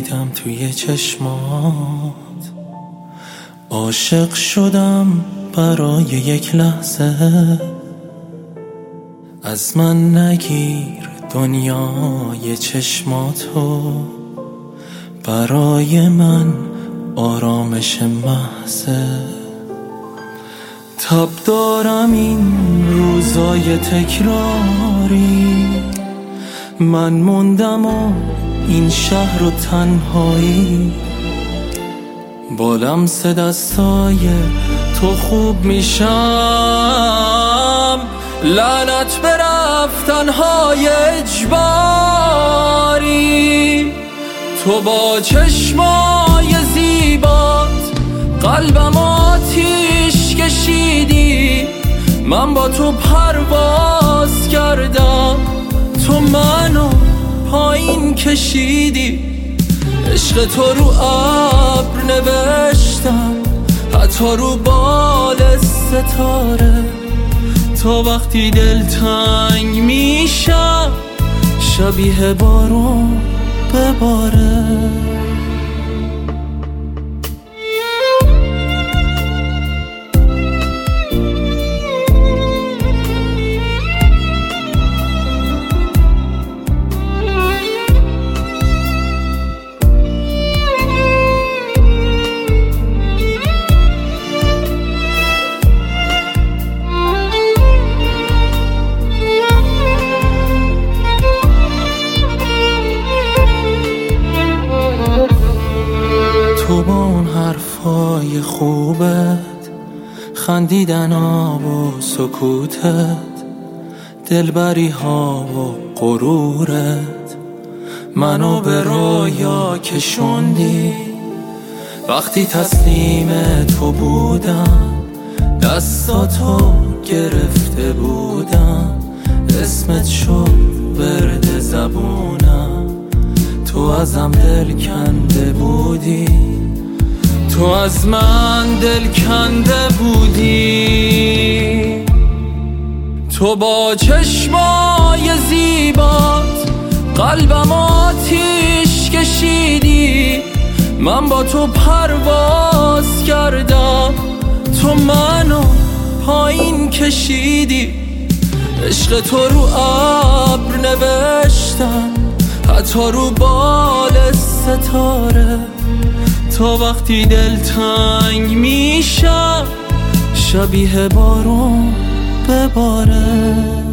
دیدم توی چشمات، عاشق شدم برای یک لحظه. از من نگیر دنیای چشماتو، برای من آرامش محضه. تب دارم این روزای تکراری، من موندم و این شهر و تنهایی. با لمس دستای تو خوب میشم، لعنت به رفتنهای اجباری. تو با چشمای زیبات قلبم آتیش کشیدی، من با تو پرواز کردم، تو منو پایین کشیدی. عشق تو رو ابر نوشتم، حتی رو بال ستاره. تا وقتی دلتنگ میشم، شبیه بارون بباره. تو با اون حرفای خوبت، خندیدن ها و سکوتت، دلبری ها و غرورت، منو به رویا کشوندی. وقتی تسلیم تو بودم، دستاتو گرفته بودم، اسمت شد ورد زبونم. تو ازم دل کنده بودی، تو از من دل کنده بودی. تو با چشمای زیبات قلبم آتیش کشیدی، من با تو پرواز کردم، تو منو پایین کشیدی. عشق تو رو ابر نوشتم، حتی رو بال ستاره. تا وقتی دلتنگ میشم، شبیه بارون بباره.